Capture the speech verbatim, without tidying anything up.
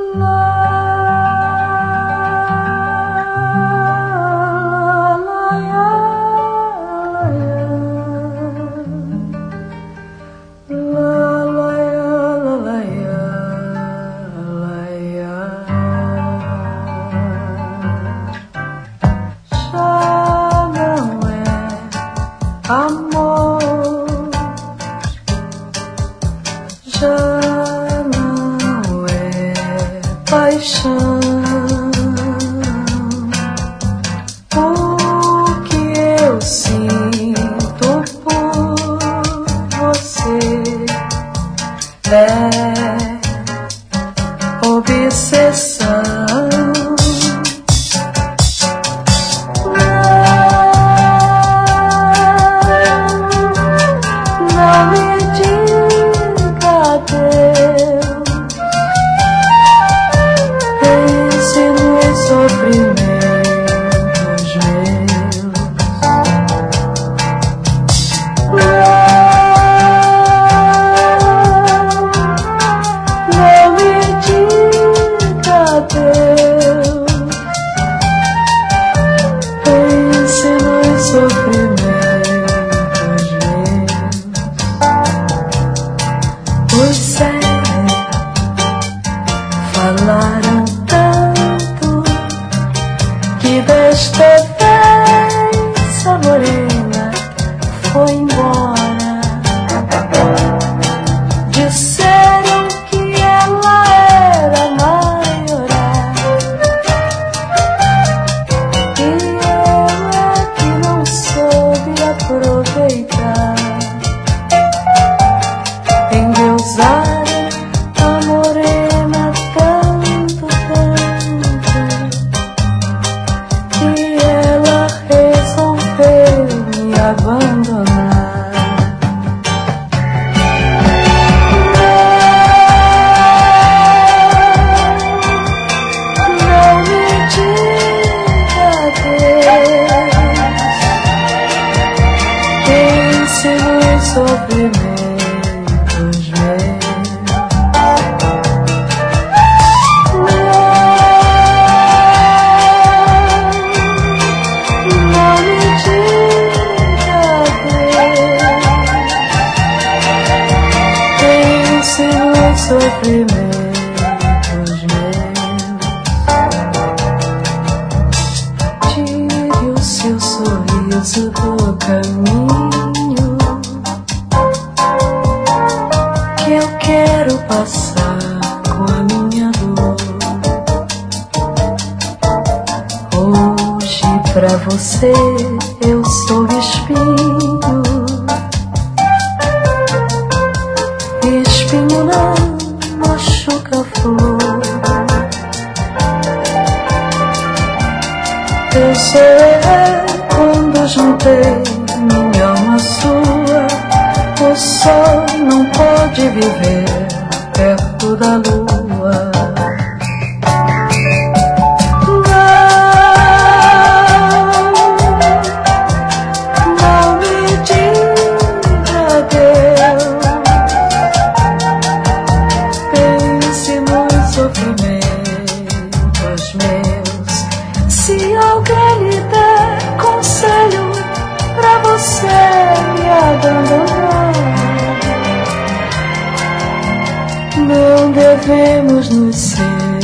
Amor já não é paixão. O que eu sinto por você é obsessão. Pois é, falaram tanto que desta vez a morena foi embora. Disseram que ela era maioral e eu é que não soube aproveitar. Endeusaram a morena tanto, tanto, que ela resolveu me abandonar. Não, não me diga adeus, quem ensinou o sofrimento. Sofrimentos meus, tire o seu sorriso do caminho, que eu quero passar com a minha dor. Hoje pra você eu sou espinho, espinho não machuca a flor. Eu sou eu quando juntei minha alma à sua. O sol não pode viver perto da lua. Não, não me diga adeus, sofrimentos meus. Se alguém lhe der conselho pra você me abandonar, não devemos nos ser.